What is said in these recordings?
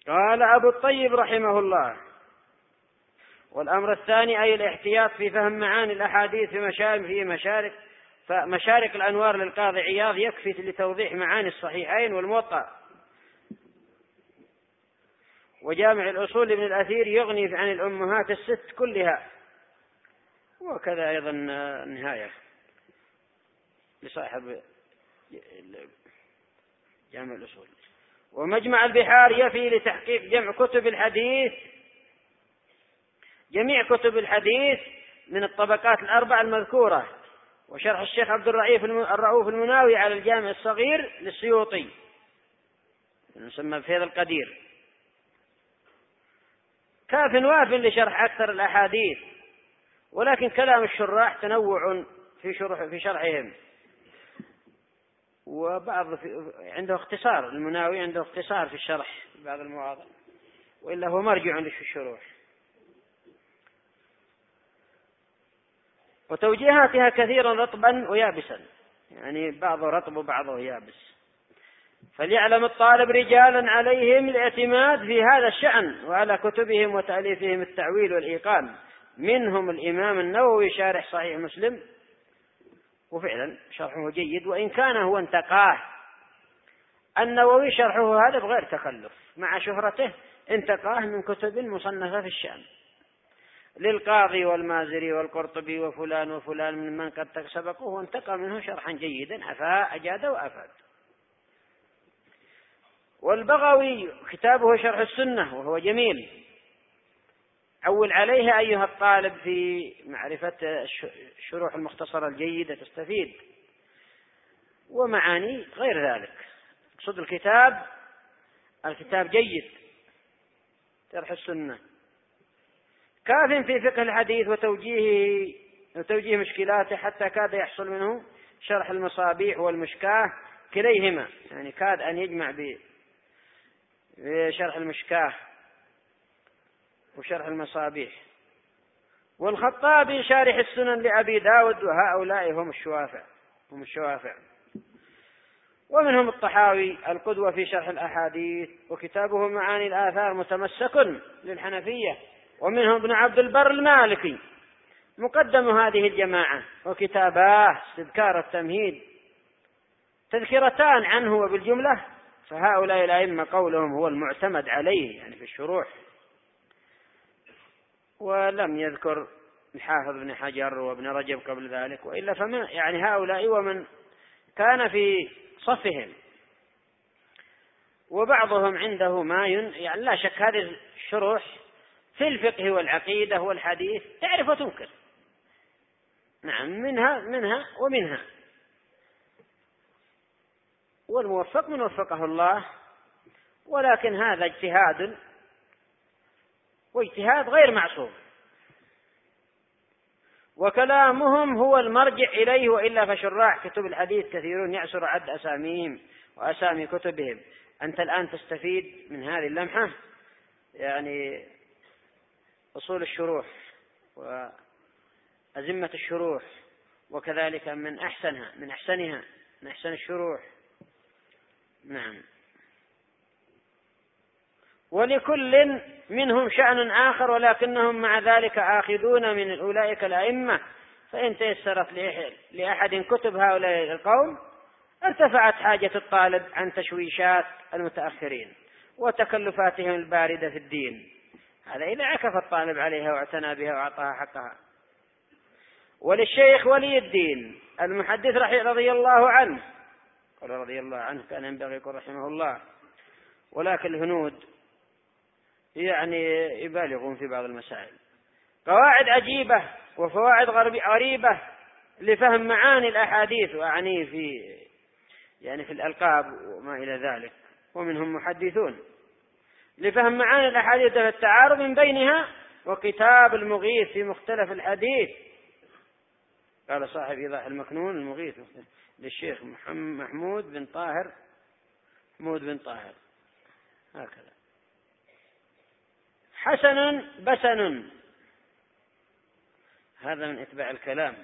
قال أبو الطيب رحمه الله: والأمر الثاني أي الاحتياط في فهم معاني الأحاديث فمشارك الأنوار للقاضي عياض يكفي لتوضيح معاني الصحيحين والموطأ، وجامع الأصول ابن الأثير يغني عن الأمهات الست كلها، وكذا أيضا النهاية لصاحب جامع الأصول. ومجمع البحار يفي لتحقيق جمع كتب الحديث، جميع كتب الحديث من الطبقات الأربع المذكورة، وشرح الشيخ عبد الرؤوف المناوي على الجامع الصغير للسيوطي يسمى بفيض القدير، كاف واف لشرح أكثر الأحاديث، ولكن كلام الشراح تنوع في شرحهم، وبعض عنده اختصار، المناوي عنده اختصار في الشرح بعض المواضع، وإلا هو مرجع للشروح. وتوجيهاتها كثيرا رطبا ويابسا، يعني بعضه رطب وبعضه يابس، فليعلم الطالب رجالا عليهم الاعتماد في هذا الشأن وعلى كتبهم وتأليفهم التعويل والإيقان، منهم الإمام النووي شارح صحيح مسلم، وفعلا شرحه جيد، وإن كان هو انتقاه النووي شرحه هذا بغير تكلف، مع شهرته انتقاه من كتب مصنفة في الشأن للقاضي والمازري والقرطبي وفلان وفلان من قد سبقوه، وانتقى منه شرحا جيدا أجاد وأفاد. والبغوي كتابه شرح السنة وهو جميل، عول عليه أيها الطالب في معرفة الشروح المختصرة الجيدة تستفيد، ومعاني غير ذلك. اقصد الكتاب جيد، شرح السنة كاف في فقه الحديث وتوجيه مشكلاته، حتى كاد يحصل منه شرح المصابيح والمشكاه كليهما، يعني كاد أن يجمع بشرح المشكاه وشرح المصابيح. والخطابي شارح السنن لأبي داود، وهؤلاء هم الشوافع. ومنهم الطحاوي القدوة في شرح الأحاديث، وكتابه معاني الآثار متمسك للحنفية. ومنهم ابن عبد البر المالكي مقدم هذه الجماعة، وكتاباه استذكار التمهيد تذكرتان عنه وبالجملة، فهؤلاء الأئمة قولهم هو المعتمد عليه يعني في الشروح. ولم يذكر الحافظ بن حجر وابن رجب قبل ذلك، وإلا فمن يعني هؤلاء ومن كان في صفهم. وبعضهم عنده يعني لا شك هذه الشروح في الفقه والعقيدة والحديث تعرف وتنكر، نعم، منها ومنها، والموفق من وفقه الله، ولكن هذا اجتهاد، واجتهاد غير معصوم، وكلامهم هو المرجع إليه، وإلا فشراح كتب الحديث كثيرون يعسر عد أساميهم وأسامي كتبهم. أنت الآن تستفيد من هذه اللمحة يعني أصول الشروح وأزمة الشروح، وكذلك من أحسن الشروح. نعم. ولكل منهم شأن آخر، ولكنهم مع ذلك آخذون من أولئك الأئمة، فإن تيسرت لأحد كتب هؤلاء القوم ارتفعت حاجة الطالب عن تشويشات المتأخرين وتكلفاتهم الباردة في الدين، هذا إذا عكف الطالب عليها واعتنى بها وأعطاها حقها. وللشيخ ولي الدين المحدث رضي الله عنه، قال رضي الله عنه كان ينبغي يقول رحمه الله، ولكن الهنود يعني يبالغون في بعض المسائل، قواعد عجيبة وفوائد غريبة لفهم معاني الأحاديث، وأعني في الألقاب وما إلى ذلك. ومنهم محدثون لفهم معاني الأحاديث والتعارض من بينها، وكتاب المغيث في مختلف الحديث، قال صاحب إيضاح المكنون المغيث للشيخ محمود بن طاهر هكذا. حسن بسن، هذا من إتباع الكلام.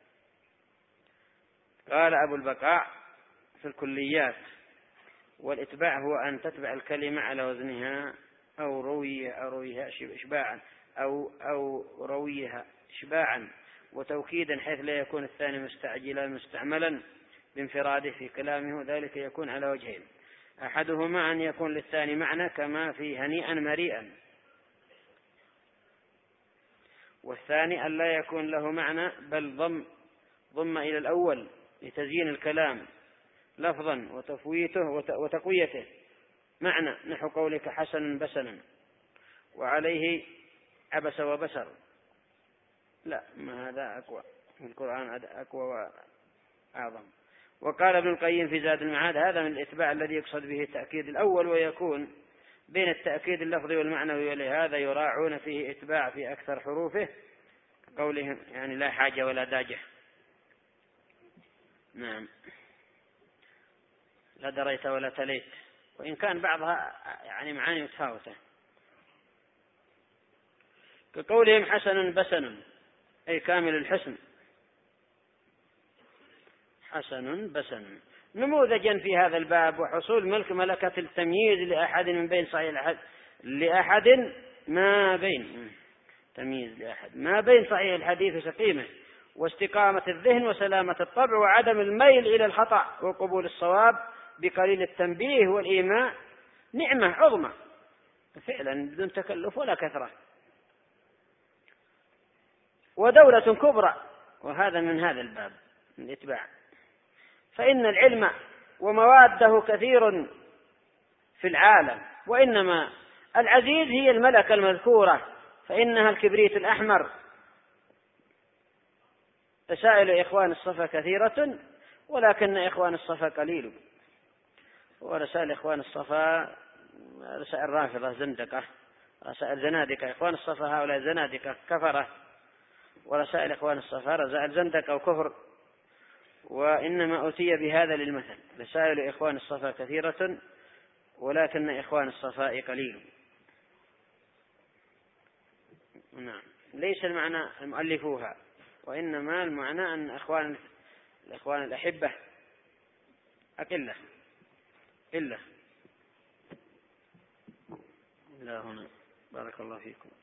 قال أبو البقاء في الكليات: والإتباع هو أن تتبع الكلمة على وزنها أو رويها إشباعا أو رويها إشباعا وتوكيدا، حيث لا يكون الثاني مستعجلا مستعملا بانفراده في كلامه، وذلك يكون على وجهين: أحدهما أن يكون للثاني معنى كما في هنيئا مريئا، والثاني أن لا يكون له معنى بل ضم إلى الأول لتزيين الكلام لفظا وتقويته معنى، نحو قولك حسن بسنا وعليه عبس وبسر. لا، ما هذا أقوى، القرآن أقوى وأعظم. وقال ابن القيم في زاد المعاد: هذا من الإتباع الذي يقصد به التأكيد الأول، ويكون بين التأكيد اللفظي والمعنوي، ولهذا يراعون فيه إتباع في أكثر حروفه، قولهم يعني لا حاجة ولا داجة. نعم، لا دريت ولا تليت، وإن كان بعضها يعني معاني متفاوتة، كقولهم حسن بسن أي كامل الحسن، حسن بسن. نموذجا في هذا الباب وحصول ملكة التمييز لأحد من بين صحيح ما بين صحيح الحديث وسقيمه، واستقامة الذهن وسلامة الطبع، وعدم الميل إلى الخطأ وقبول الصواب بقليل التنبيه والإيماء، نعمة عظمى فعلا بدون تكلف ولا كثرة، ودولة كبرى. وهذا من هذا الباب من الإتباع، فإن العلم ومواده كثير في العالم، وإنما العزيز هي الملكة المذكورة، فإنها الكبريت الأحمر. رسائل إخوان الصفا كثيرة ولكن إخوان الصفا قليل. ورسائل إخوان الصفا رسائل رافضة زندقة، رسائل زنادقة. إخوان الصفا هؤلاء زنادقة كفرة، ورسائل إخوان الصفا رسائل زندقة وكفر، وإنما أتي بهذا للمثل. رسائل إخوان الصفا كثيرة ولكن إخوان الصفاء قليل. نعم، ليس المعنى المؤلفوها، وإنما المعنى أن الإخوان الأحبة أقلة إلا هنا. بارك الله فيكم.